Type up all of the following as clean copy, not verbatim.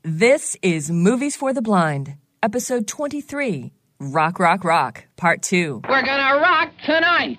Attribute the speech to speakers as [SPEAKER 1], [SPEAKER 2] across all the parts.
[SPEAKER 1] This is Movies for the Blind, Episode 23, Rock, Rock, Rock, Part 2.
[SPEAKER 2] We're gonna rock tonight!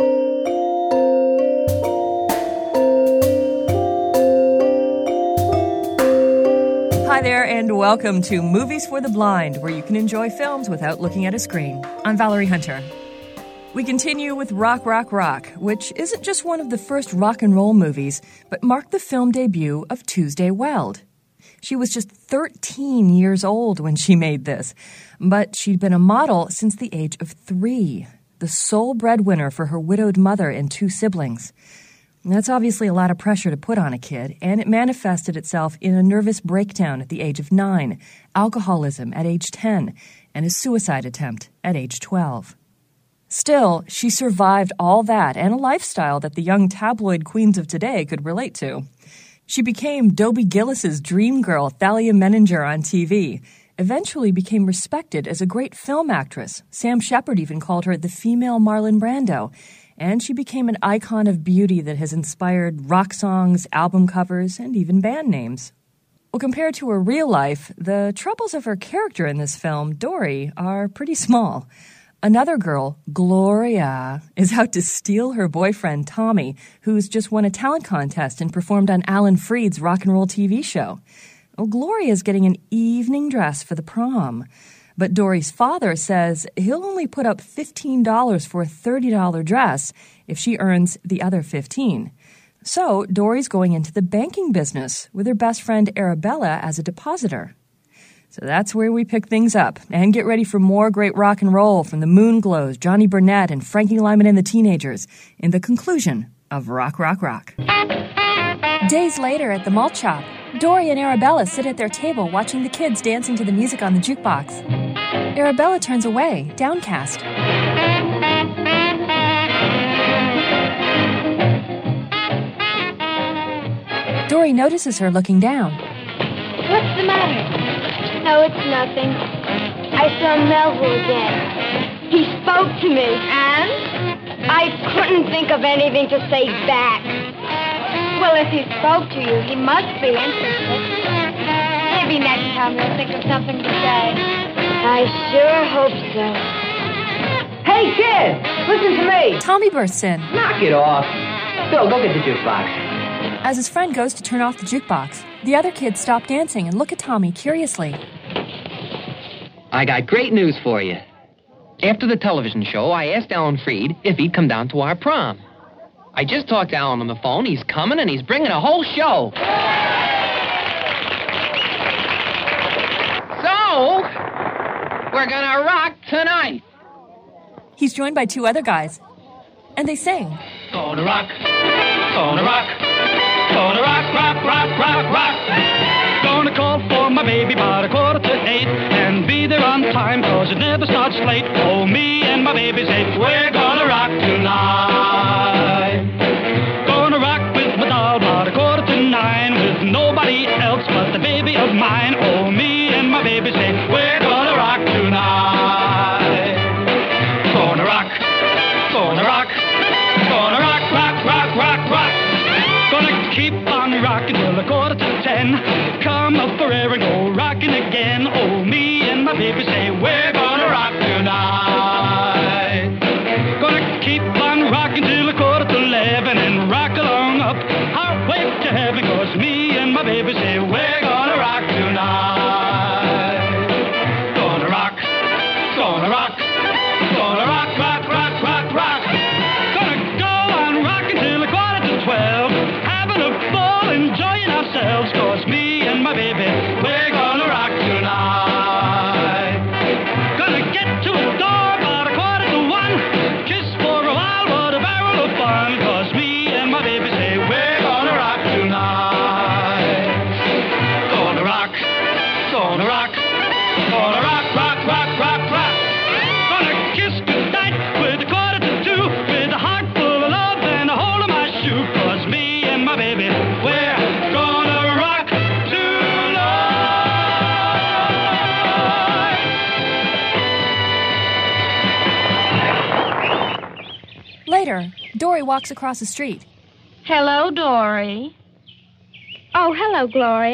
[SPEAKER 1] Hi there, and welcome to Movies for the Blind, where you can enjoy films without looking at a screen. I'm Valerie Hunter. We continue with Rock, Rock, Rock, which isn't just one of the first rock and roll movies, but marked the film debut of Tuesday Weld. She was just 13 years old when she made this, but she'd been a model since the age of 3, the sole breadwinner for her widowed mother and 2 siblings. That's obviously a lot of pressure to put on a kid, and it manifested itself in a nervous breakdown at the age of 9, alcoholism at age 10, and a suicide attempt at age 12. Still, she survived all that and a lifestyle that the young tabloid queens of today could relate to. She became Dobie Gillis's dream girl, Thalia Menninger, on TV, eventually became respected as a great film actress. Sam Shepard even called her the female Marlon Brando, and she became an icon of beauty that has inspired rock songs, album covers, and even band names. Well, compared to her real life, the troubles of her character in this film, Dory, are pretty small. Another girl, Gloria, is out to steal her boyfriend, Tommy, who's just won a talent contest and performed on Alan Freed's rock and roll TV show. Well, Gloria's getting an evening dress for the prom. But Dory's father says he'll only put up $15 for a $30 dress if she earns the other $15. So Dory's going into the banking business with her best friend Arabella as a depositor. So that's where we pick things up and get ready for more great rock and roll from the Moonglows, Johnny Burnett, and Frankie Lyman and the Teenagers in the conclusion of Rock, Rock, Rock. Days later at the malt shop, Dory and Arabella sit at their table watching the kids dancing to the music on the jukebox. Arabella turns away, downcast. Dory notices her looking down.
[SPEAKER 3] What's the matter? No, it's nothing. I saw Melville again. He spoke to me. And? I couldn't think of anything to say back. Well, if he spoke to you, he must be interested. Maybe next time he'll think of something to say. I sure hope so.
[SPEAKER 4] Hey, kid! Listen to me!
[SPEAKER 1] Tommy bursts in.
[SPEAKER 4] Knock it off. Bill, go get the jukebox.
[SPEAKER 1] As his friend goes to turn off the jukebox, the other kids stop dancing and look at Tommy curiously.
[SPEAKER 2] I got great news for you. After the television show, I asked Alan Freed if he'd come down to our prom. I just talked to Alan on the phone. He's coming, and he's bringing a whole show. So, we're gonna rock tonight.
[SPEAKER 1] He's joined by 2 other guys, and they sing.
[SPEAKER 5] Gonna rock, gonna rock, gonna rock, rock, rock, rock, rock. Gonna call for my baby by 7:45 and be there on time, cause it never starts late. Oh, me and my baby's 8, we're gonna rock tonight. Gonna rock with my doll by 8:45 with nobody else but the baby of mine. Oh, me and my baby's 8, we're gonna rock tonight. Gonna rock, gonna rock, gonna rock, rock, rock, rock, rock. Gonna keep on rocking till 9:45. Come up for air and go rocking again. Oh, me and my baby say we're gonna rock tonight. Gonna keep on rocking till 10:45 and rock along up our way to heaven, cause me and my baby say we're gonna rock tonight. Gonna rock, gonna rock, gonna rock, rock, rock, rock, rock. Gonna go on rocking till 11:45, having a ball, enjoying ourselves, cause me and my baby, we're gonna rock tonight. Gonna get to a door about 1:45, kiss for a while, what a barrel of fun, cause me and my baby say we're gonna rock tonight. Gonna rock, gonna rock, gonna rock, rock, rock, rock, rock. Gonna kiss goodnight with 1:45, with a heart full of love and a hole in my shoe, cause me and my baby, we're gonna rock tonight.
[SPEAKER 1] Later, Dory walks across the street.
[SPEAKER 3] Hello, Dory. Oh, hello, Gloria.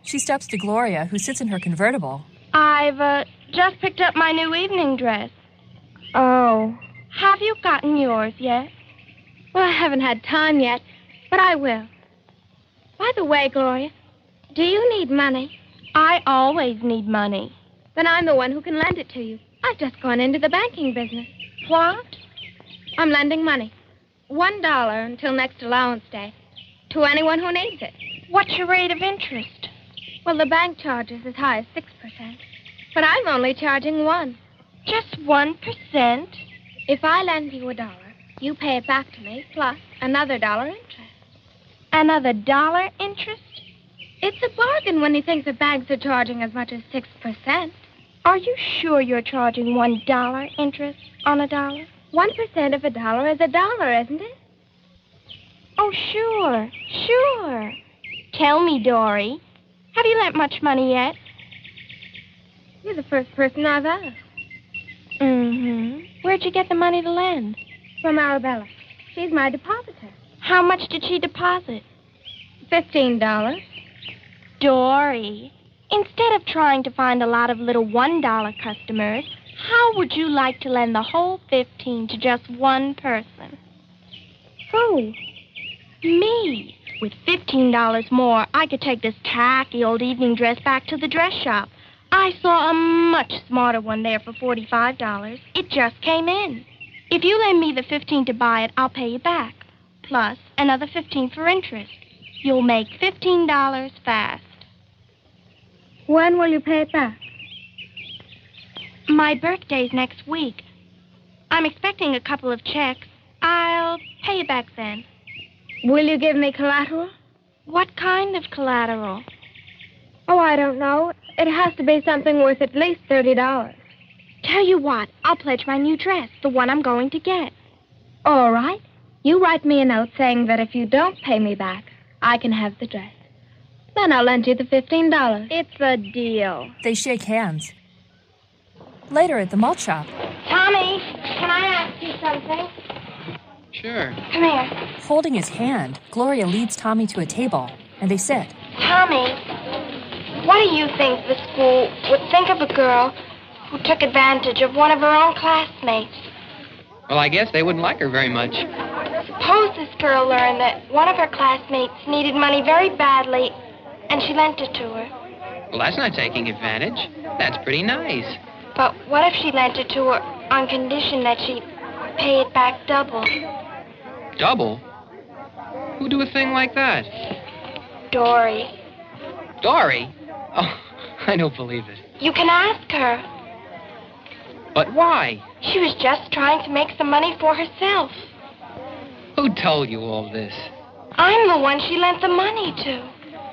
[SPEAKER 1] She steps to Gloria, who sits in her convertible.
[SPEAKER 3] I've just picked up my new evening dress. Oh. Have you gotten yours yet? Well, I haven't had time yet, but I will. By the way, Gloria, do you need money? I always need money. Then I'm the one who can lend it to you. I've just gone into the banking business. What? I'm lending money. $1 until next allowance day. To anyone who needs it. What's your rate of interest? Well, the bank charges as high as 6%. But I'm only charging 1. Just 1%? If I lend you $1, you pay it back to me, plus another $1 interest. Another $1 interest? It's a bargain when you think the banks are charging as much as 6%. Are you sure you're charging $1 interest on $1? 1% of $1 is $1, isn't it? Oh, sure. Tell me, Dory, have you lent much money yet? You're the first person I've asked. Mm-hmm. Where'd you get the money to lend? From Arabella. She's my depositor. How much did she deposit? $15. Dory, instead of trying to find a lot of little $1 customers, how would you like to lend the whole 15 to just one person? Who? Me. With $15 more, I could take this tacky old evening dress back to the dress shop. I saw a much smarter one there for $45. It just came in. If you lend me the 15 to buy it, I'll pay you back. Plus another 15 for interest. You'll make $15 fast. When will you pay it back? My birthday's next week. I'm expecting a couple of checks. I'll pay you back then. Will you give me collateral? What kind of collateral? Oh, I don't know. It has to be something worth at least $30. Tell you what, I'll pledge my new dress, the one I'm going to get. All right. You write me a note saying that if you don't pay me back, I can have the dress. Then I'll lend you the $15. It's a deal.
[SPEAKER 1] They shake hands. Later at the malt shop.
[SPEAKER 3] Tommy, can I ask you something?
[SPEAKER 2] Sure.
[SPEAKER 3] Come here.
[SPEAKER 1] Holding his hand, Gloria leads Tommy to a table, and they sit.
[SPEAKER 3] Tommy, what do you think the school would think of a girl who took advantage of one of her own classmates?
[SPEAKER 2] Well, I guess they wouldn't like her very much.
[SPEAKER 3] Suppose this girl learned that one of her classmates needed money very badly, and she lent it to her.
[SPEAKER 2] Well, that's not taking advantage. That's pretty nice.
[SPEAKER 3] But what if she lent it to her on condition that she'd pay it back double?
[SPEAKER 2] Double? Who'd do a thing like that?
[SPEAKER 3] Dory.
[SPEAKER 2] Dory? Oh, I don't believe it.
[SPEAKER 3] You can ask her.
[SPEAKER 2] But why?
[SPEAKER 3] She was just trying to make some money for herself.
[SPEAKER 2] Who told you all this?
[SPEAKER 3] I'm the one she lent the money to.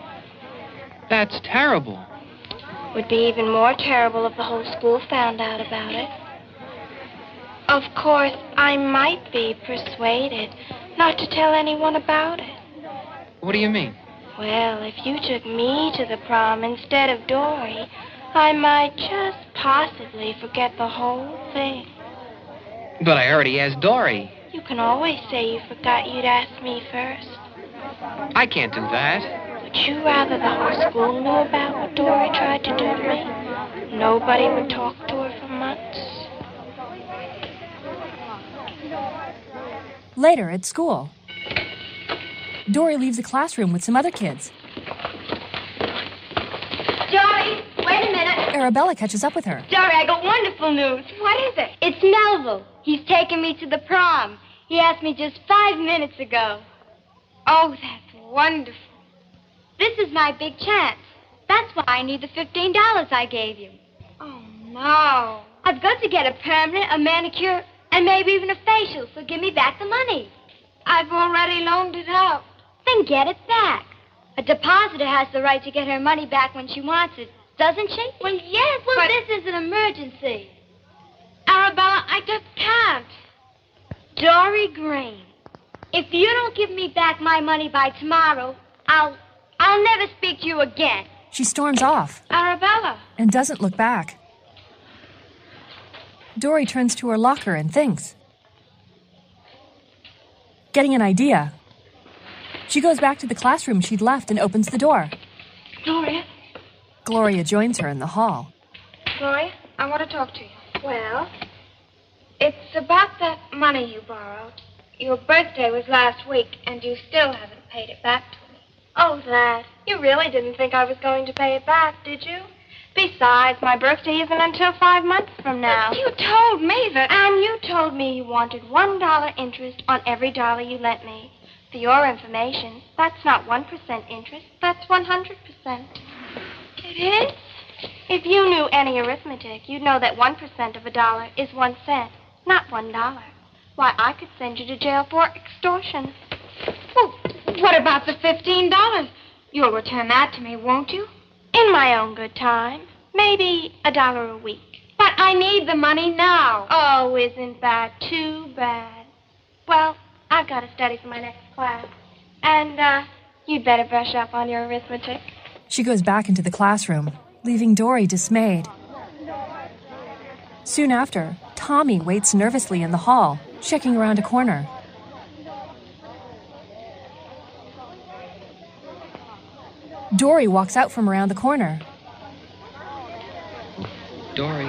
[SPEAKER 2] That's terrible.
[SPEAKER 3] Would be even more terrible if the whole school found out about it. Of course, I might be persuaded not to tell anyone about it.
[SPEAKER 2] What do you mean?
[SPEAKER 3] Well, if you took me to the prom instead of Dory, I might just possibly forget the whole thing.
[SPEAKER 2] But I already asked Dory.
[SPEAKER 3] You can always say you forgot you'd asked me first.
[SPEAKER 2] I can't do that.
[SPEAKER 3] Would you rather the whole school knew about what Dory tried to do to me? Nobody would talk to her for months.
[SPEAKER 1] Later at school. Dory leaves the classroom with some other kids.
[SPEAKER 3] Dory, wait a minute.
[SPEAKER 1] Arabella catches up with her.
[SPEAKER 3] Dory, I got wonderful news. What is it? It's Melville. He's taking me to the prom. He asked me just 5 minutes ago. Oh, that's wonderful. This is my big chance. That's why I need the $15 I gave you. Oh, no. I've got to get a permanent, a manicure, and maybe even a facial, so give me back the money. I've already loaned it out. Then get it back. A depositor has the right to get her money back when she wants it, doesn't she? Well, yes, but this is an emergency. Arabella, I just can't. Dory Green, if you don't give me back my money by tomorrow, I'll never speak to you again.
[SPEAKER 1] She storms off.
[SPEAKER 3] Arabella.
[SPEAKER 1] And doesn't look back. Dory turns to her locker and thinks. Getting an idea. She goes back to the classroom she'd left and opens the door.
[SPEAKER 3] Gloria,
[SPEAKER 1] Gloria joins her in the hall.
[SPEAKER 3] Gloria, I want to talk to you. Well? It's about that money you borrowed. Your birthday was last week, and you still haven't paid it back to me. Oh, that. You really didn't think I was going to pay it back, did you? Besides, my birthday isn't until 5 months from now. You told me that. And you told me you wanted $1 interest on every dollar you lent me. For your information, that's not 1% interest, that's 100%. It is? If you knew any arithmetic, you'd know that 1% of $1 is 1 cent, not $1. Why, I could send you to jail for extortion. Well, what about the $15? You'll return that to me, won't you? In my own good time. Maybe $1 a week. But I need the money now. Oh, isn't that too bad? Well, I've got to study for my next class. And, you'd better brush up on your arithmetic.
[SPEAKER 1] She goes back into the classroom, leaving Dory dismayed. Soon after, Tommy waits nervously in the hall, checking around a corner. Dory walks out from around the corner.
[SPEAKER 2] Dory.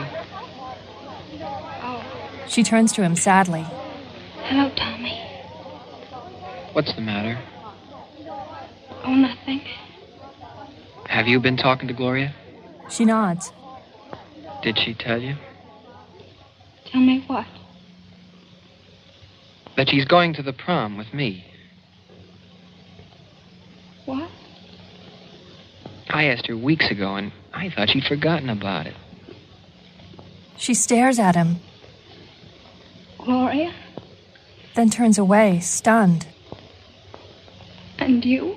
[SPEAKER 3] Oh.
[SPEAKER 1] She turns to him sadly.
[SPEAKER 3] Hello, Tommy.
[SPEAKER 2] What's the matter?
[SPEAKER 3] Oh, nothing.
[SPEAKER 2] Have you been talking to Gloria?
[SPEAKER 1] She nods.
[SPEAKER 2] Did she tell you?
[SPEAKER 3] Tell me what?
[SPEAKER 2] That she's going to the prom with me.
[SPEAKER 3] What?
[SPEAKER 2] I asked her weeks ago, and I thought she'd forgotten about it.
[SPEAKER 1] She stares at him,
[SPEAKER 3] Gloria?
[SPEAKER 1] then turns away, stunned.
[SPEAKER 3] And you?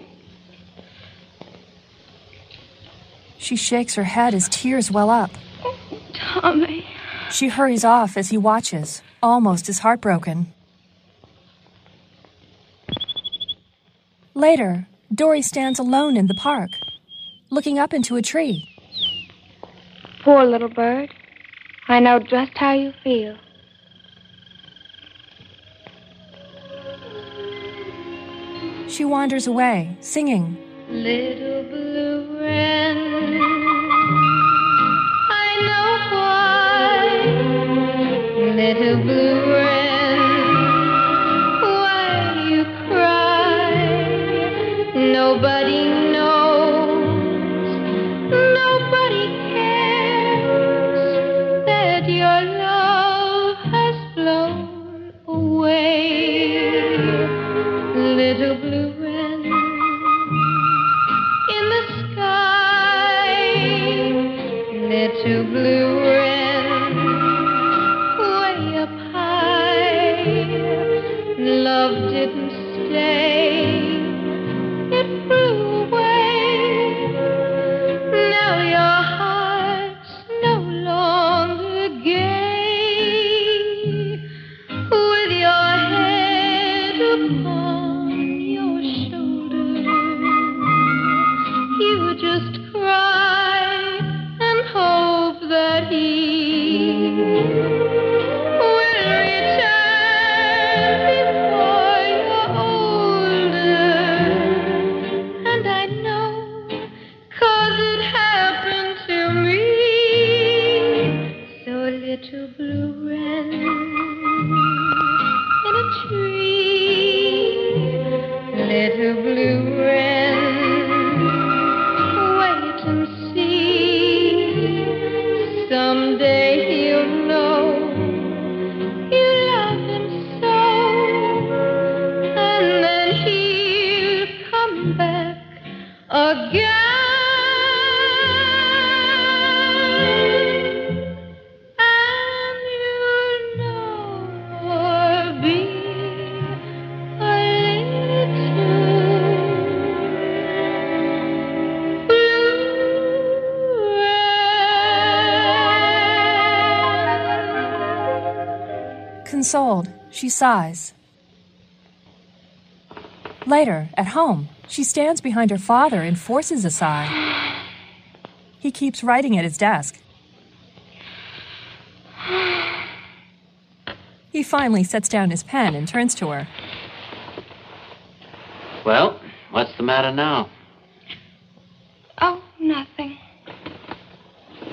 [SPEAKER 1] She shakes her head as tears well up.
[SPEAKER 3] Oh, Tommy.
[SPEAKER 1] She hurries off as he watches, almost as heartbroken. Later, Dory stands alone in the park, looking up into a tree.
[SPEAKER 3] Poor little bird. I know just how you feel.
[SPEAKER 1] She wanders away, singing.
[SPEAKER 3] Little blue wren, I know why. Little blue wren, why you cry. Nobody knows, nobody cares that your love has flown away. Little blue wren, in the sky, little blue wren, way up high. Love didn't stay, it flew away. Now your heart's no longer gay. With your head upon your shoulder, you just cry and hope that he will return before you're older. And I know, 'cause it happened to me. So little blue wren in a tree, little blue wren, wait and see. Someday he'll know you love him so, and then he'll come back again. And you'll never be a little blue wren.
[SPEAKER 1] Consoled, she sighs. Later, at home, she stands behind her father and forces a sigh. He keeps writing at his desk. He finally sets down his pen and turns to her.
[SPEAKER 6] Well, what's the matter now?
[SPEAKER 3] Oh, nothing.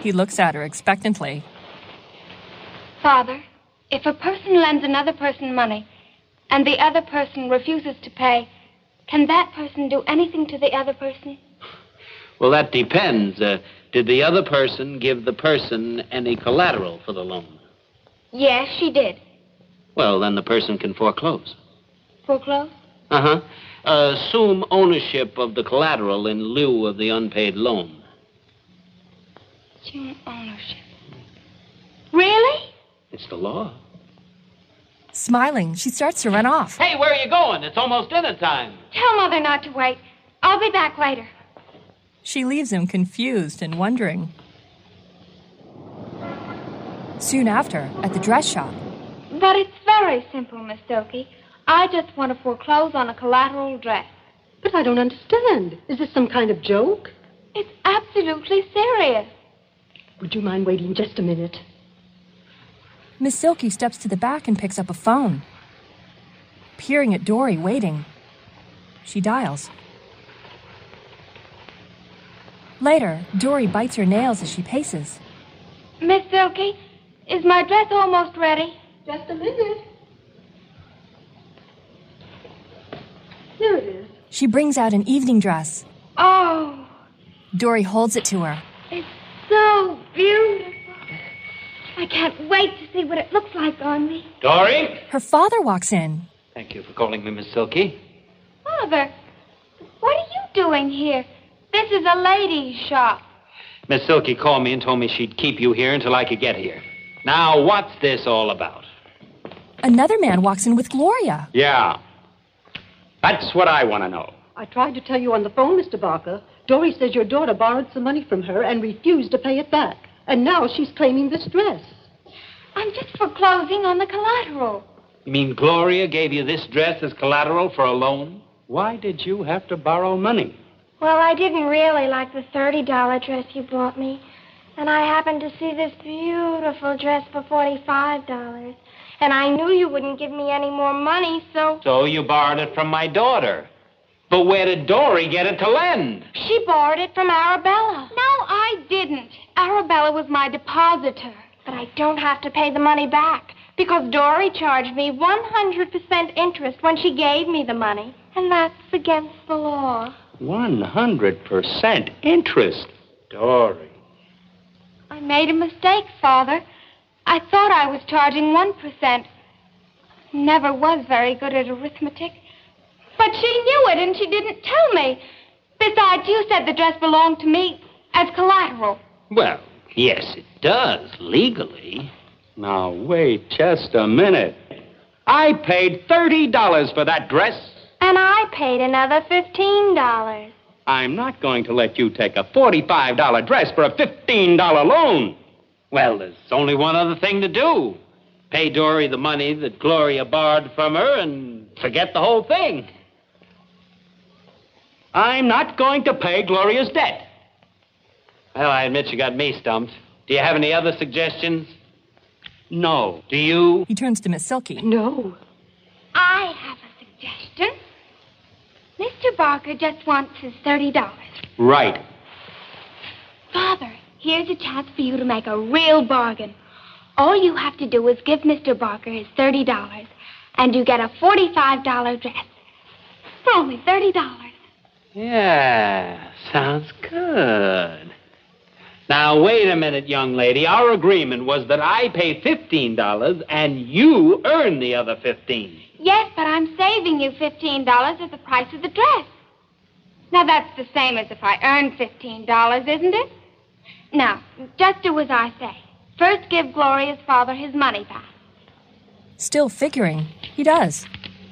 [SPEAKER 1] He looks at her expectantly.
[SPEAKER 3] Father, if a person lends another person money and the other person refuses to pay, can that person do anything to the other person?
[SPEAKER 6] Well, that depends. Did the other person give the person any collateral for the loan?
[SPEAKER 3] Yes, she did.
[SPEAKER 6] Well, then the person can foreclose.
[SPEAKER 3] Foreclose?
[SPEAKER 6] Uh-huh. Assume ownership of the collateral in lieu of the unpaid loan.
[SPEAKER 3] Assume ownership. Really?
[SPEAKER 6] It's the law.
[SPEAKER 1] Smiling, she starts to run off.
[SPEAKER 6] Hey, where are you going? It's almost dinner time.
[SPEAKER 3] Tell Mother not to wait. I'll be back later.
[SPEAKER 1] She leaves him confused and wondering. Soon after, at the dress shop.
[SPEAKER 3] But it's very simple, Miss Silky. I just want to foreclose on a collateral dress.
[SPEAKER 7] But I don't understand. Is this some kind of joke?
[SPEAKER 3] It's absolutely serious.
[SPEAKER 7] Would you mind waiting just a minute?
[SPEAKER 1] Miss Silky steps to the back and picks up a phone. Peering at Dory, waiting. She dials. Later, Dory bites her nails as she paces.
[SPEAKER 3] Miss Silky, is my dress almost ready?
[SPEAKER 7] Just a minute. Here it is.
[SPEAKER 1] She brings out an evening dress.
[SPEAKER 3] Oh,
[SPEAKER 1] Dory holds it to her.
[SPEAKER 3] it's so beautiful. I can't wait to see what it looks like on me.
[SPEAKER 6] Dory?
[SPEAKER 1] Her father walks in.
[SPEAKER 6] Thank you for calling me, Miss Silky.
[SPEAKER 3] Father, what are you doing here? This is a ladies' shop.
[SPEAKER 6] Miss Silky called me and told me she'd keep you here until I could get here. Now, what's this all about?
[SPEAKER 1] Another man walks in with Gloria.
[SPEAKER 6] Yeah. That's what I want to know.
[SPEAKER 7] I tried to tell you on the phone, Mr. Barker. Dory says your daughter borrowed some money from her and refused to pay it back. And now she's claiming this dress.
[SPEAKER 3] I'm just foreclosing on the collateral.
[SPEAKER 6] You mean Gloria gave you this dress as collateral for a loan? Why did you have to borrow money?
[SPEAKER 3] Well, I didn't really like the $30 dress you bought me. And I happened to see this beautiful dress for $45. And I knew you wouldn't give me any more money, so...
[SPEAKER 6] So you borrowed it from my daughter. But where did Dory get it to lend?
[SPEAKER 3] She borrowed it from Arabella. No, I didn't. Arabella was my depositor. But I don't have to pay the money back because Dory charged me 100% interest when she gave me the money. And that's against the law.
[SPEAKER 6] 100% interest? Dory.
[SPEAKER 3] I made a mistake, Father. I thought I was charging 1%. Never was very good at arithmetic. But she knew it and she didn't tell me. Besides, you said the dress belonged to me as collateral.
[SPEAKER 6] Well, yes, it does, legally. Now, wait just a minute. I paid $30 for that dress.
[SPEAKER 3] And I paid another $15.
[SPEAKER 6] I'm not going to let you take a $45 dress for a $15 loan. Well, there's only one other thing to do. Pay Dory the money that Gloria borrowed from her and forget the whole thing. I'm not going to pay Gloria's debt. Well, I admit you got me stumped. Do you have any other suggestions? No. Do you?
[SPEAKER 1] He turns to Miss Silky.
[SPEAKER 7] No.
[SPEAKER 3] I have a suggestion. Mr. Barker just wants his $30.
[SPEAKER 6] Right.
[SPEAKER 3] Father, here's a chance for you to make a real bargain. All you have to do is give Mr. Barker his $30, and you get a $45 dress for only $30.
[SPEAKER 6] Yeah, sounds good. Now, wait a minute, young lady. Our agreement was that I pay $15 and you earn the other $15.
[SPEAKER 3] Yes, but I'm saving you $15 as the price of the dress. Now, that's the same as if I earned $15, isn't it? Now, just do as I say. First, give Gloria's father his money back.
[SPEAKER 1] Still figuring, he does.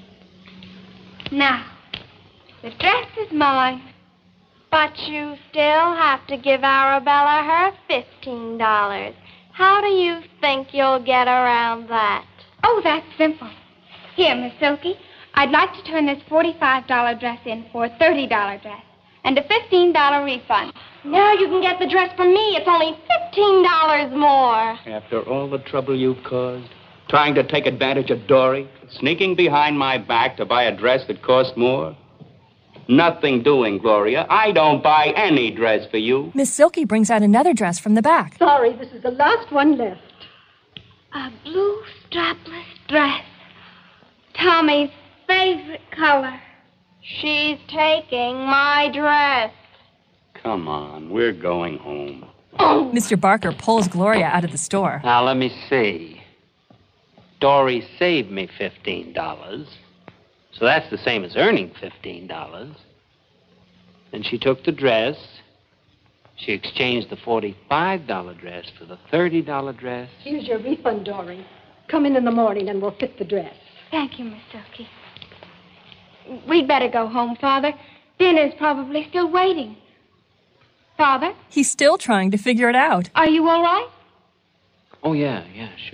[SPEAKER 3] Now, the dress is mine, but you still have to give Arabella her $15. How do you think you'll get around that? Oh, that's simple. Here, Miss Silky, I'd like to turn this $45 dress in for a $30 dress and a $15 refund. Now you can get the dress from me. It's only $15 more.
[SPEAKER 6] After all the trouble you've caused, trying to take advantage of Dory, sneaking behind my back to buy a dress that cost more. Nothing doing, Gloria. I don't buy any dress for you.
[SPEAKER 1] Miss Silky brings out another dress from the back.
[SPEAKER 7] Sorry, this is the last one left.
[SPEAKER 3] A blue strapless dress. Tommy's favorite color. She's taking my dress.
[SPEAKER 6] Come on, we're going home.
[SPEAKER 1] Mr. Barker pulls Gloria out of the store.
[SPEAKER 6] Now, let me see. Dory saved me $15. So that's the same as earning $15. Then she took the dress. She exchanged the $45 dress for the $30 dress.
[SPEAKER 7] Here's your refund, Dory. Come in the morning and we'll fit the dress.
[SPEAKER 3] Thank you, Miss Silky. We'd better go home, Father. Dinner's probably still waiting. Father?
[SPEAKER 1] He's still trying to figure it out.
[SPEAKER 3] Are you all right?
[SPEAKER 6] Oh, yeah, sure.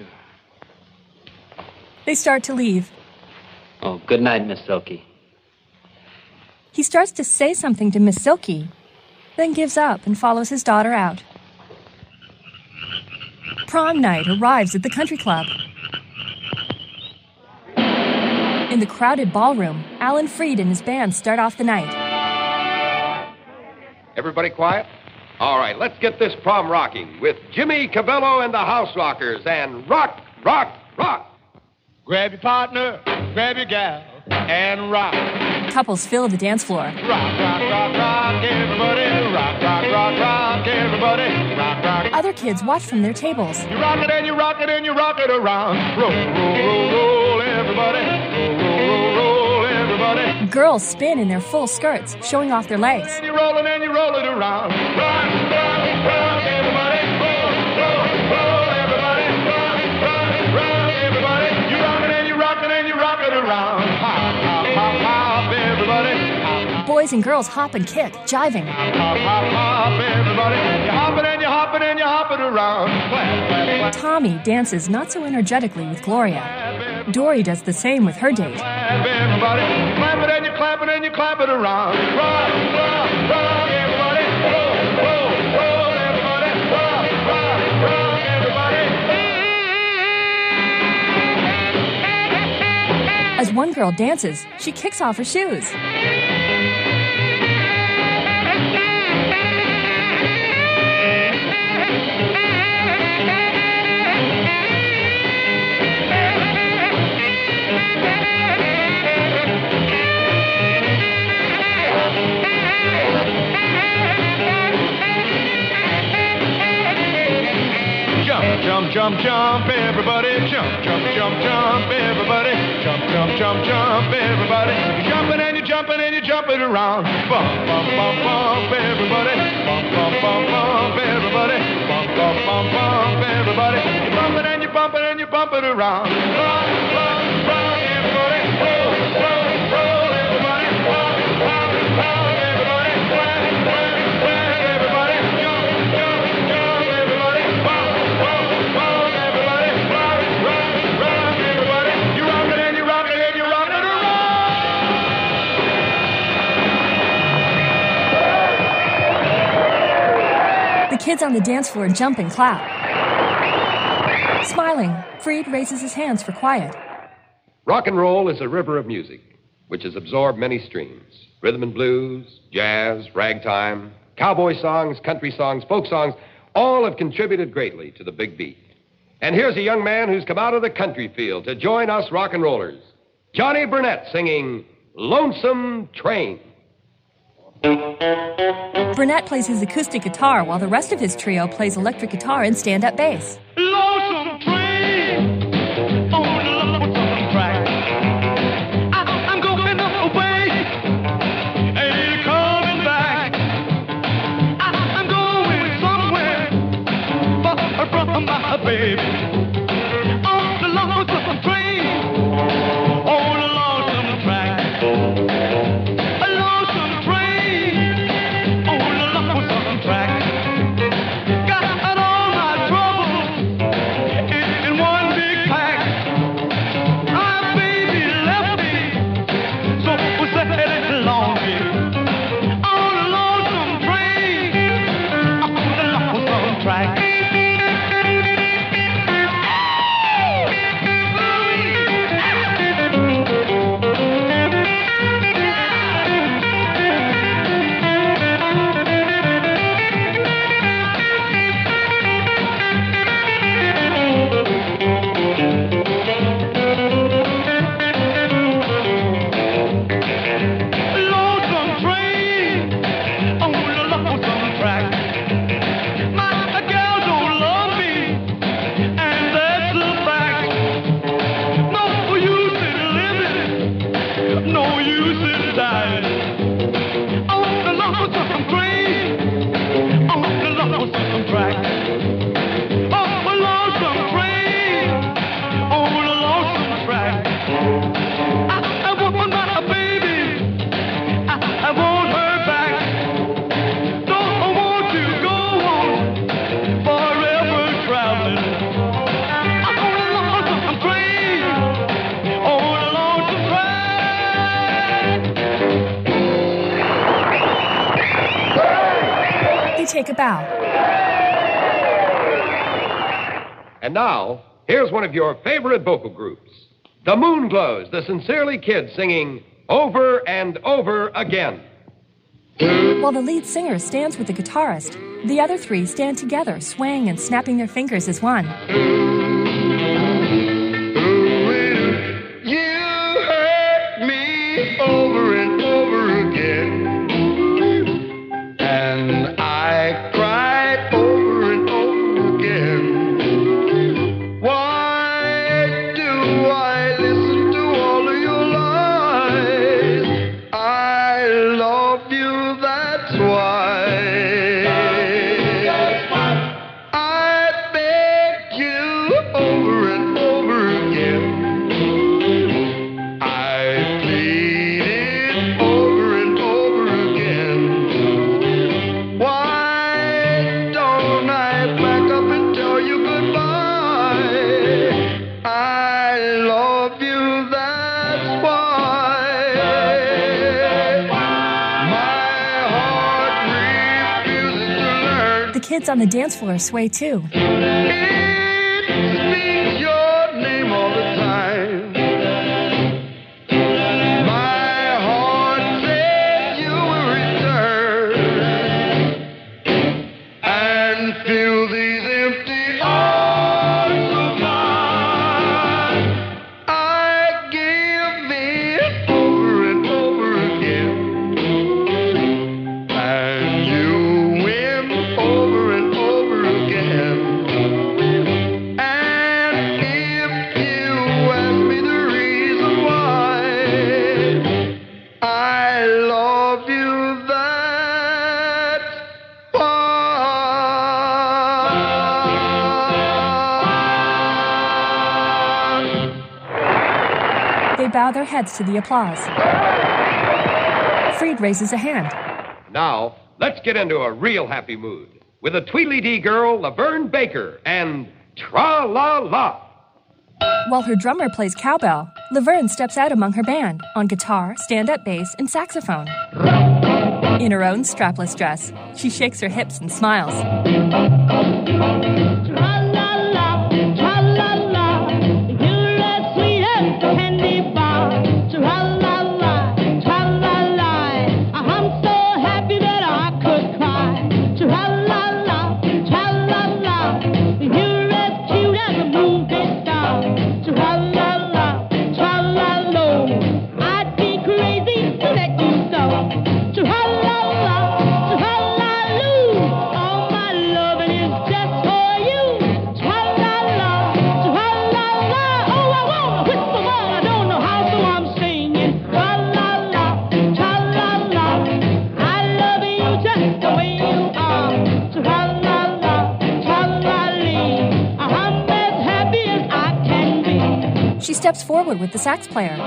[SPEAKER 1] They start to leave.
[SPEAKER 6] Oh, good night, Miss Silky.
[SPEAKER 1] He starts to say something to Miss Silky, then gives up and follows his daughter out. Prom night arrives at the country club. In the crowded ballroom, Alan Freed and his band start off the night.
[SPEAKER 8] Everybody quiet? All right, let's get this prom rocking with Jimmy Cabello and the House Rockers and rock, rock, rock.
[SPEAKER 5] Grab your partner, grab your gal, and rock.
[SPEAKER 1] Couples fill the dance floor.
[SPEAKER 5] Rock, rock, rock, rock, everybody. Rock, rock, rock, rock, everybody. Rock, rock.
[SPEAKER 1] Other kids watch from their tables.
[SPEAKER 5] You rock it and you rock it and you rock it around. Roll, roll, roll, roll, everybody. Roll, roll, roll, roll, everybody.
[SPEAKER 1] Girls spin in their full skirts, showing off their legs.
[SPEAKER 5] And you roll it and you roll it around. Rock, rock, rock, everybody. Roll, roll, roll, everybody. Rock, rock, rock, everybody. You rock it and you rock it and you rock it around. Hop, hop, hop, hop, everybody. Hop,
[SPEAKER 1] Boys and girls hop and kick, jiving.
[SPEAKER 5] hop, hop, hop, everybody. You hop it and you hop it and you hop it around. Clap, clap, clap.
[SPEAKER 1] Tommy dances not so energetically with Gloria. Dory does the same with her date.
[SPEAKER 5] Clap, everybody. You clap it and you clap it and you clap it around. Rock, rock, rock, everybody. Roll, roll, roll, everybody. Rock, rock, rock, everybody.
[SPEAKER 1] As one girl dances, she kicks off her shoes.
[SPEAKER 5] Jump, jump, jump, everybody. Jump, jump, jump, jump, everybody. Jump, jump, jump, jump, everybody. You're jumping and you're jumping and you're jumping around. Bump, bump, bump, bump, everybody. Bump, bump, bump, bump, everybody. Bump, bump, bump, bump, everybody. You're bumping and you're bumping and you're bumping around. Rock, rock, rock, everybody. Roll, roll, roll, everybody. Rock, rock, rock, everybody. Clap, clap, clap, everybody. Jump, jump, jump, everybody. Bump, bump, bump, everybody. Rock, rock, rock, everybody. You rock it and you rock it and you rock it around.
[SPEAKER 1] The kids on the dance floor jump and clap. Smiling, Freed raises his hands for quiet.
[SPEAKER 8] Rock and roll is a river of music, which has absorbed many streams. Rhythm and blues, jazz, ragtime, cowboy songs, country songs, folk songs, all have contributed greatly to the big beat. And here's a young man who's come out of the country field to join us rock and rollers. Johnny Burnett singing Lonesome Train.
[SPEAKER 1] Burnett plays his acoustic guitar while the rest of his trio plays electric guitar and stand-up bass.
[SPEAKER 5] Lonesome train on the lonesome track. I'm going away, ain't coming back. I'm going somewhere far from my baby. On the lonesome train, on the lonesome track. A lonesome train on the lonesome track. Got all my troubles in one big pack. My baby left me, so sad and lonely. On the lonesome train, on the lonesome track.
[SPEAKER 1] take a bow.
[SPEAKER 8] And now, here's one of your favorite vocal groups, the Moonglows, the Sincerely Kids, singing Over and Over Again.
[SPEAKER 1] While the lead singer stands with the guitarist, the other three stand together, swaying and snapping their fingers as one.
[SPEAKER 5] You hurt me over and over again, and I cried over and over again. Why do I listen to all of your lies? I love you, that's why. I begged you over and over again. I pleaded over and over again. Why don't I back up and tell you goodbye? I love you, that's why. My heart refuses to learn.
[SPEAKER 1] The kids on the dance floor sway too.
[SPEAKER 5] It speaks your name all the time. My heart says you will return and fill these empty arms of mine. I give in over and over again, and you win over and over again. And if you ask me the reason why, I love you, that's why.
[SPEAKER 1] They bow their heads to the applause. Freed raises a hand.
[SPEAKER 8] Now, let's get into a real happy mood with a Tweedledee girl, Laverne Baker, and Tra-La-La.
[SPEAKER 1] While her drummer plays cowbell, Laverne steps out among her band on guitar, stand-up bass, and saxophone. In her own strapless dress, she shakes her hips and smiles.
[SPEAKER 9] Tra-la-la, tra-la-la, you're as sweet as candy bar. Tra-la-la, tra-la-la, I'm so happy that I could cry. Tra-la-la, tra-la-la, you're as cute as a movie star. Tra-la-la, tra-la-la, I'd be crazy to let you go. Tra-la-la, tra-la-loo, all my loving is just for you. Tra-la-la, tra-la-la, oh, I wanna whisper, but I don't know how, so I'm singing. Tra-la-la, tra-la-la, I love you just the way you are. Tra-la-la, tra-la-lee, I'm as happy as I can be.
[SPEAKER 1] She steps forward with the sax player.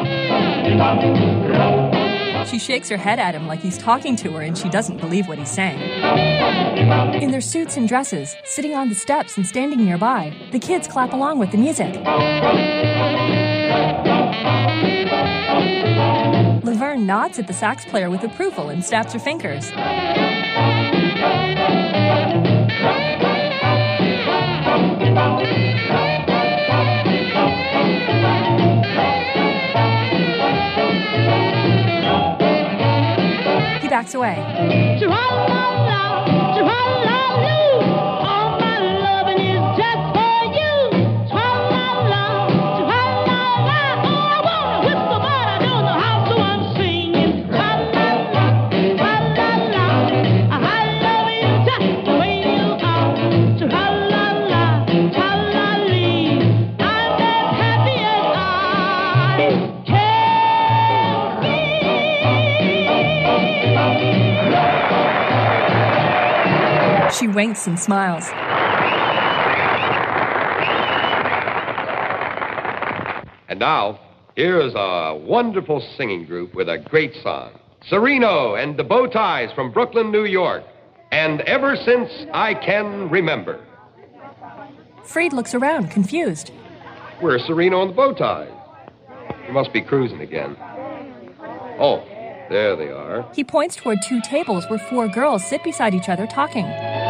[SPEAKER 1] She shakes her head at him like he's talking to her and she doesn't believe what he's saying. In their suits and dresses, sitting on the steps and standing nearby, the kids clap along with the music. Laverne nods at the sax player with approval and snaps her fingers. He backs away.
[SPEAKER 9] Tra-la-la, tra-la-loo, all my loving is just for you. Tra-la-la, tra-la-la, oh, I wanna whisper, but I don't know how, so I'm singing. Tra-la-la, tra-la-la, I love you just the way you are. Tra-la-la, tra-la-lee, I'm as happy as I can be.
[SPEAKER 1] She winks and smiles.
[SPEAKER 8] And now, here's a wonderful singing group with a great song. Sereno and the Bow Ties from Brooklyn, New York. And Ever Since I Can Remember.
[SPEAKER 1] Freed looks around, confused.
[SPEAKER 8] Where's Sereno and the Bow Ties? They must be cruising again. Oh, there they are.
[SPEAKER 1] He points toward two tables where four girls sit beside each other talking.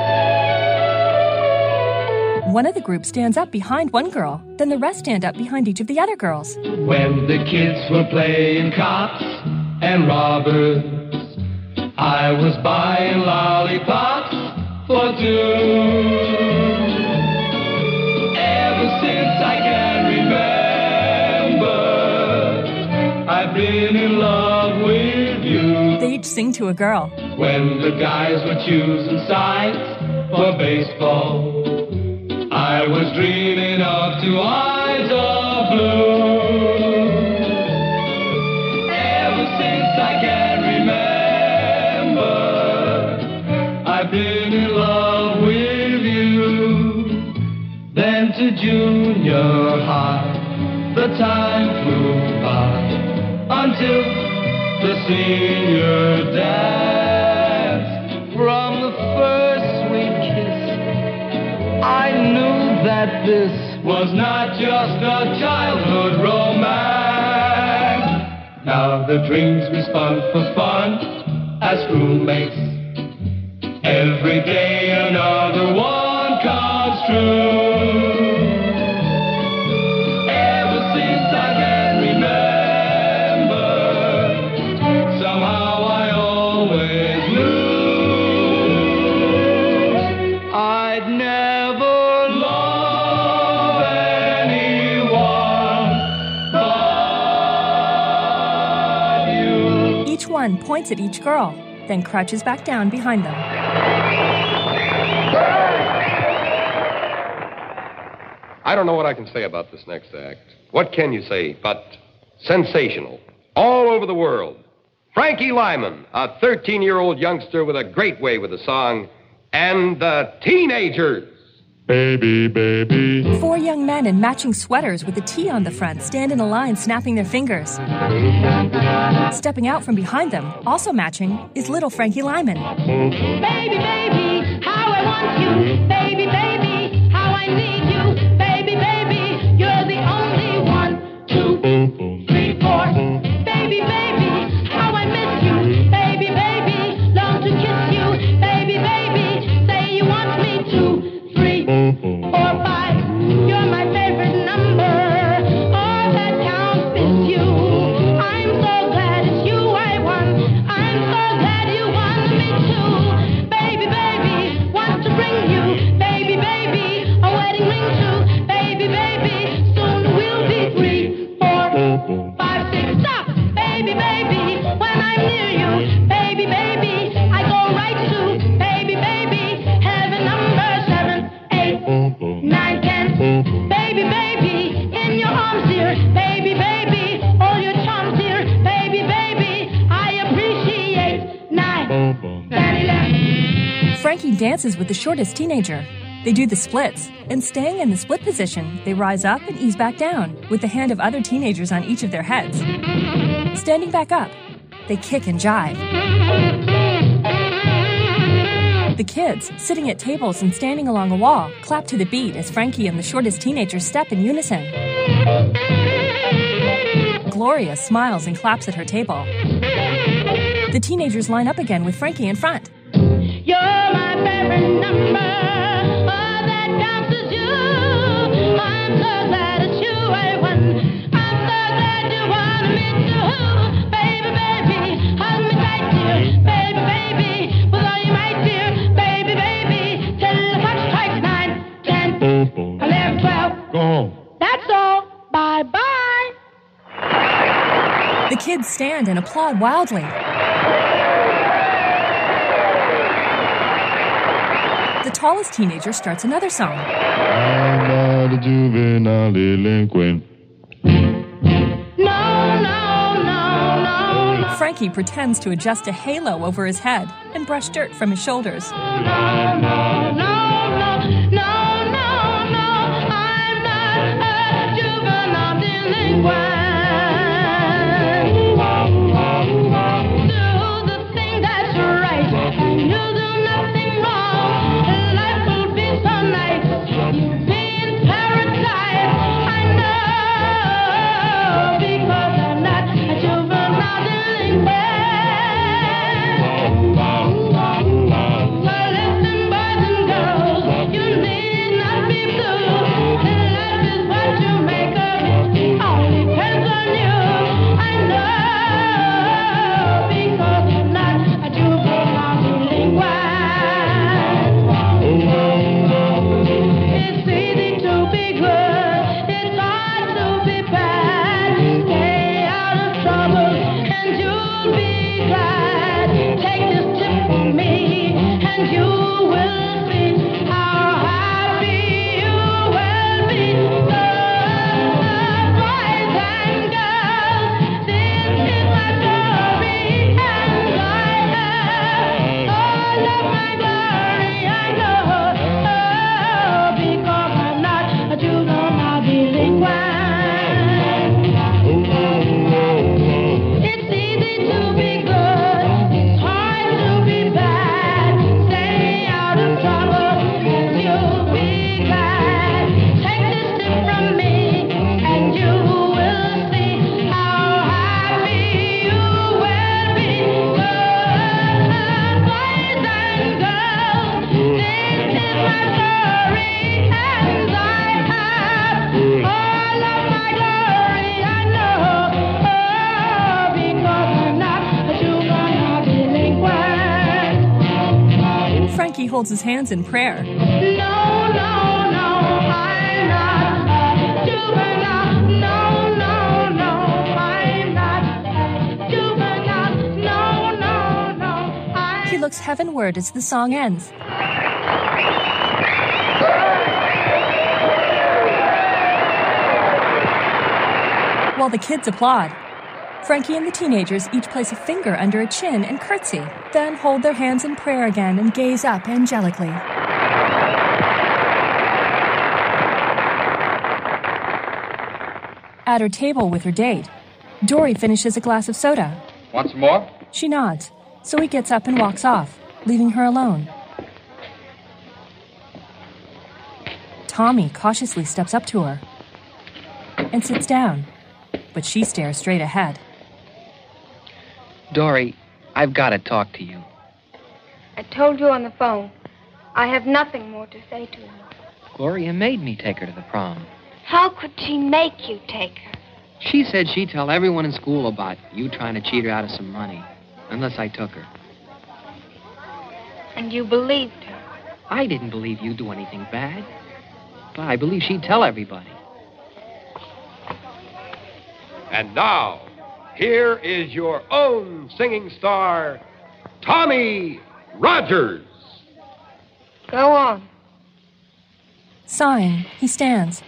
[SPEAKER 1] One of the group stands up behind one girl, then the rest stand up behind each of the other girls.
[SPEAKER 10] When the kids were playing cops and robbers, I was buying lollipops for two. Ever since I can remember, I've been in love with you.
[SPEAKER 1] They each sing to a girl.
[SPEAKER 10] When the guys were choosing sides for baseball, I was dreaming of 2 eyes of blue. Ever since I can remember, I've been in love with you. Then to junior high, the time flew by until the senior dance. From the first sweet kiss, I knew that this was not just a childhood romance. Now the dreams we spun for fun as roommates, every day another one comes true. Ever since I can remember, somehow I always knew I'd never love anyone but you.
[SPEAKER 1] Each one points at each girl, then crouches back down behind them.
[SPEAKER 8] I don't know what I can say about this next act. What can you say but sensational? All over the world. Frankie Lyman, a 13-year-old youngster with a great way with the song, and the Teenagers.
[SPEAKER 10] Baby, baby.
[SPEAKER 1] 4 young men in matching sweaters with a T on the front stand in a line snapping their fingers. Stepping out from behind them, also matching, is little Frankie Lyman.
[SPEAKER 9] Baby, baby, how I want you. Baby, baby, how I need you. Baby, baby, you're the only one. 2, 3, 4. Baby, baby, how I miss you. Baby, baby, long to kiss you. Baby, baby, say you want me. 2, 3, 4, 5. You're my favorite number. All that counts is you. I'm so glad it's you I want. I'm so glad you want me too. Baby, baby, want to bring you. Baby, baby, a wedding ring too. Baby, baby, soon we'll be 3, 4, 5, 6. Stop! Baby, baby, when I'm near you. Baby, baby, I go right to. Baby, baby, heaven number 7, 8, 9, 10. Baby, baby, in your arms, dear. Baby, baby, all your charms, dear. Baby, baby, I appreciate 9, 10, 11.
[SPEAKER 1] Frankie dances with the shortest teenager. They do the splits, and staying in the split position, they rise up and ease back down, with the hand of other teenagers on each of their heads. Standing back up, they kick and jive. The kids, sitting at tables and standing along a wall, clap to the beat as Frankie and the shortest teenager step in unison. Gloria smiles and claps at her table. The teenagers line up again with Frankie in front.
[SPEAKER 9] You're my favorite number. All that counts is you. I'm so glad it's you I want. I'm so glad you want me too. Baby, baby, hold me tight, dear. Baby, baby, with all your might, dear. Baby, baby, till the clock strikes 9, 10, 11, 12.
[SPEAKER 10] Go home.
[SPEAKER 9] That's all. Bye-bye.
[SPEAKER 1] The kids stand and applaud wildly. The tallest teenager starts another song.
[SPEAKER 10] I'm not a juvenile delinquent.
[SPEAKER 9] No, no, no, no, no.
[SPEAKER 1] Frankie pretends to adjust a halo over his head and brush dirt from his shoulders.
[SPEAKER 9] No, no, no, no, no, no, I'm not a juvenile delinquent. Do the thing that's right, and you'll do nothing wrong. Life will be so nice. You'll be in paradise. I know, because I'm not a juvenile delinquent. Well, listen, boys
[SPEAKER 1] holds his hands in prayer.
[SPEAKER 9] No, no, no, I'm not juvenile. No, no, no, I'm not juvenile. No, no, no,
[SPEAKER 1] He looks heavenward as the song ends. While the kids applaud, Frankie and the teenagers each place a finger under a chin and curtsy, then hold their hands in prayer again and gaze up angelically. At her table with her date, Dory finishes a glass of soda.
[SPEAKER 8] Want some more?
[SPEAKER 1] She nods, so he gets up and walks off, leaving her alone. Tommy cautiously steps up to her and sits down, but she stares straight ahead.
[SPEAKER 2] Dory, I've got to talk to you.
[SPEAKER 3] I told you on the phone. I have nothing more to say to you.
[SPEAKER 2] Gloria made me take her to the prom.
[SPEAKER 3] How could she make you take her?
[SPEAKER 2] She said she'd tell everyone in school about you trying to cheat her out of some money, unless I took her.
[SPEAKER 3] And you believed her.
[SPEAKER 2] I didn't believe you'd do anything bad, but I believe she'd tell everybody.
[SPEAKER 8] And now, here is your own singing star, Tommy Rogers.
[SPEAKER 3] Go on.
[SPEAKER 1] Sighing, he stands.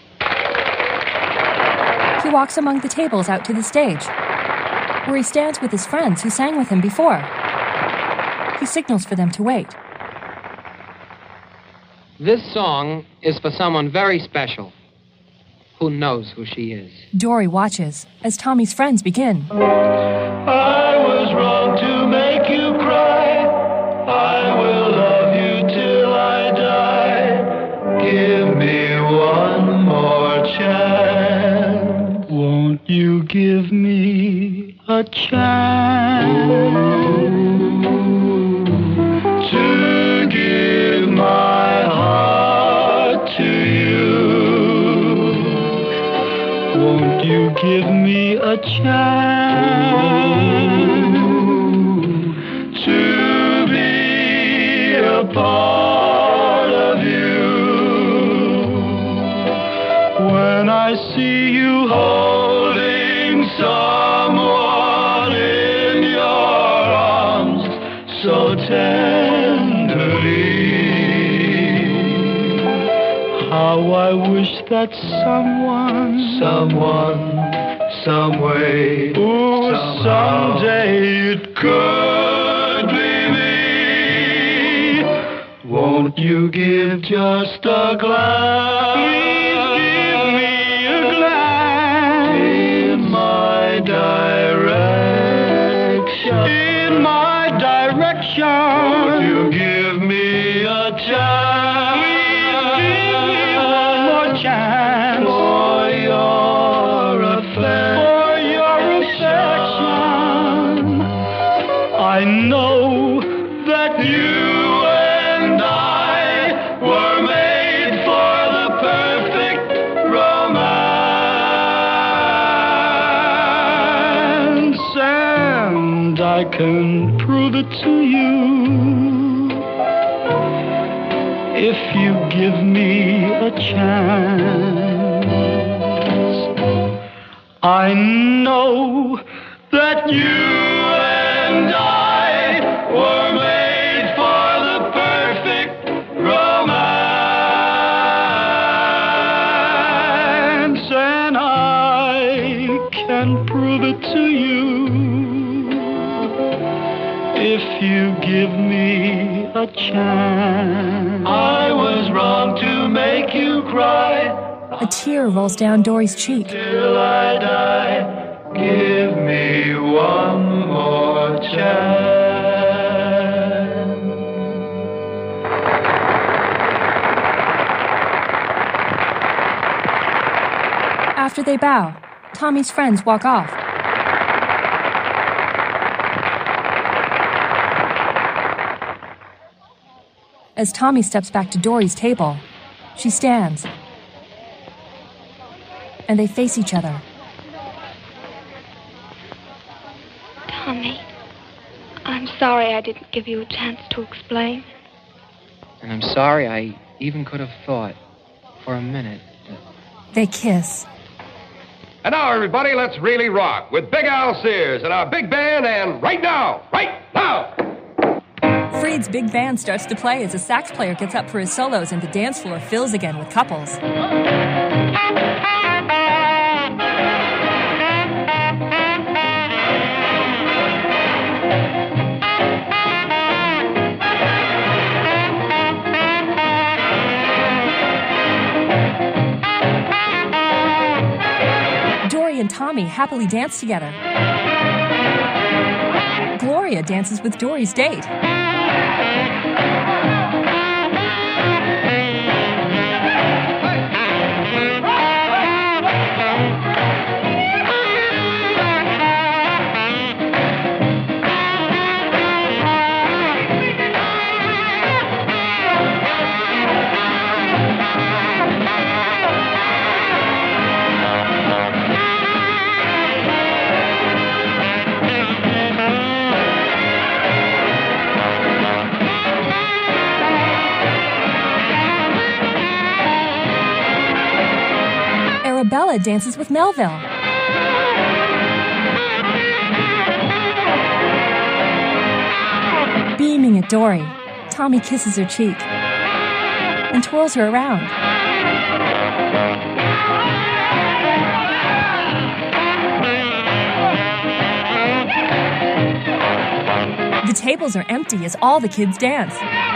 [SPEAKER 1] He walks among the tables out to the stage, where he stands with his friends who sang with him before. He signals for them to wait.
[SPEAKER 2] This song is for someone very special. Who knows who she is?
[SPEAKER 1] Dory watches as Tommy's friends begin.
[SPEAKER 10] I was wrong to make you cry. I will love you till I die. Give me one more chance. Won't you give me a chance to give my heart to you? Won't you give me a chance to be a part of you? When I see you holding someone in your arms so tenderly, how I wish that some way, someday it could be me. Won't you give just a glance? Please give me a glance in my direction. In my direction. Won't you give me a chance? Please give me one more chance for your affection. For your affection. I know that you and I were made for the perfect romance, and I can prove it to you if you give me a chance. I know that you and I were made for the perfect romance, and I can prove it to you if you give me a chance. I was wrong to make you cry.
[SPEAKER 1] A tear rolls down Dory's cheek.
[SPEAKER 10] Till I die, give me one more chance.
[SPEAKER 1] After they bow, Tommy's friends walk off. As Tommy steps back to Dory's table, she stands, and they face each other.
[SPEAKER 3] Tommy, I'm sorry I didn't give you a chance to explain.
[SPEAKER 2] And I'm sorry I even could have thought for a minute that...
[SPEAKER 1] They kiss.
[SPEAKER 8] And now, everybody, let's really rock with Big Al Sears and our big band, and right now!
[SPEAKER 1] Freed's big band starts to play as a sax player gets up for his solos and the dance floor fills again with couples. Dory and Tommy happily dance together. Gloria dances with Dory's date. Arabella dances with Melville. Beaming at Dory, Tommy kisses her cheek and twirls her around. The tables are empty as all the kids dance.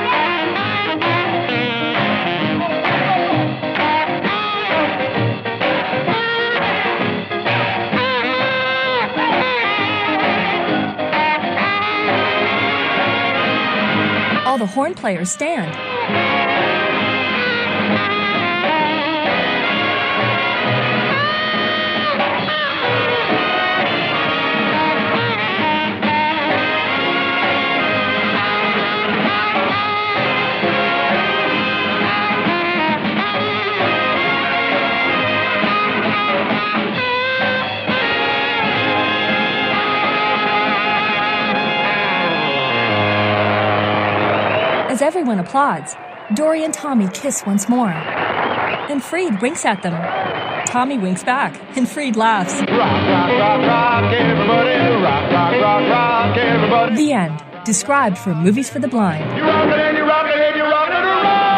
[SPEAKER 1] All the horn players stand. As everyone applauds, Dory and Tommy kiss once more. And Freed winks at them. Tommy winks back, and Freed laughs.
[SPEAKER 5] Rock, rock, rock, rock, everybody. Rock, rock, rock, rock, everybody.
[SPEAKER 1] The end. Described for Movies for the Blind.
[SPEAKER 5] You rock it and you rock it and you rock it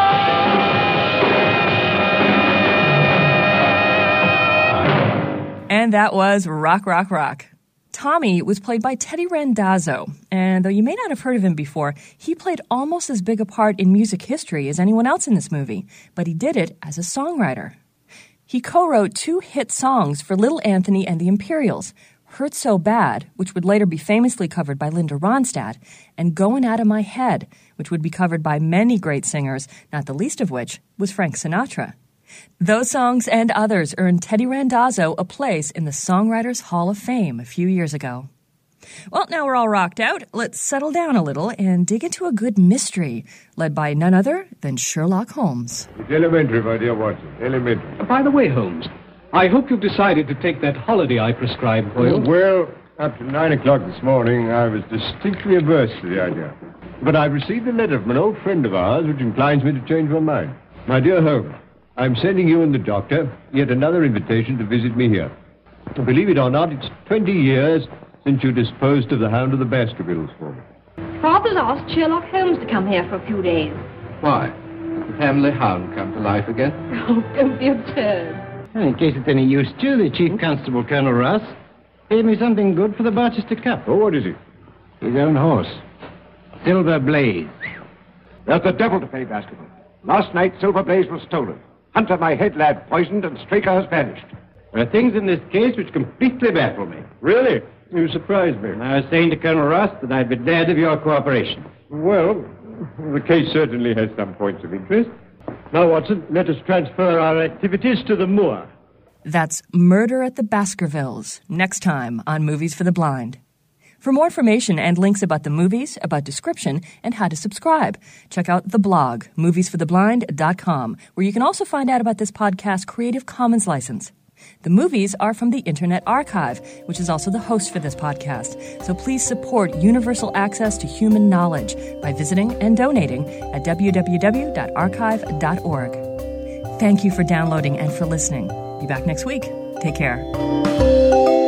[SPEAKER 5] around.
[SPEAKER 1] And that was Rock, Rock, Rock. Tommy was played by Teddy Randazzo, and though you may not have heard of him before, he played almost as big a part in music history as anyone else in this movie, but he did it as a songwriter. He co-wrote 2 hit songs for Little Anthony and the Imperials, Hurt So Bad, which would later be famously covered by Linda Ronstadt, and Goin' Out of My Head, which would be covered by many great singers, not the least of which was Frank Sinatra. Those songs and others earned Teddy Randazzo a place in the Songwriters Hall of Fame a few years ago. Well, now we're all rocked out. Let's settle down a little and dig into a good mystery, led by none other than Sherlock Holmes.
[SPEAKER 11] It's elementary, my dear Watson. Elementary.
[SPEAKER 12] By the way, Holmes, I hope you've decided to take that holiday I prescribed for you.
[SPEAKER 11] Well, up to 9 o'clock this morning, I was distinctly averse to the idea. But I've received a letter from an old friend of ours which inclines me to change my mind. My dear Holmes, I'm sending you and the doctor yet another invitation to visit me here. Believe it or not, it's 20 years since you disposed of the Hound of the Baskervilles for me.
[SPEAKER 13] Father's asked Sherlock Holmes to come here for a few days.
[SPEAKER 14] Why? Has the family hound come to life again?
[SPEAKER 13] Oh, don't be absurd.
[SPEAKER 15] In case it's any use to you, the Chief Constable, Colonel Ross, gave me something good for the Barchester Cup.
[SPEAKER 11] Oh, what is it?
[SPEAKER 15] His own horse. Silver Blaze.
[SPEAKER 16] There's the devil to pay, Baskerville. Last night, Silver Blaze was stolen. Hunter, my head lad, poisoned, and Straker has vanished.
[SPEAKER 15] There are things in this case which completely baffle me.
[SPEAKER 11] Really? You surprised me.
[SPEAKER 15] I was saying to Colonel Ross that I'd be glad of your cooperation.
[SPEAKER 11] Well, the case certainly has some points of interest. Now, Watson, let us transfer our activities to the moor.
[SPEAKER 1] That's Murder at the Baskervilles, next time on Movies for the Blind. For more information and links about the movies, about description, and how to subscribe, check out the blog, moviesfortheblind.com, where you can also find out about this podcast's Creative Commons license. The movies are from the Internet Archive, which is also the host for this podcast. So please support universal access to human knowledge by visiting and donating at www.archive.org. Thank you for downloading and for listening. Be back next week. Take care.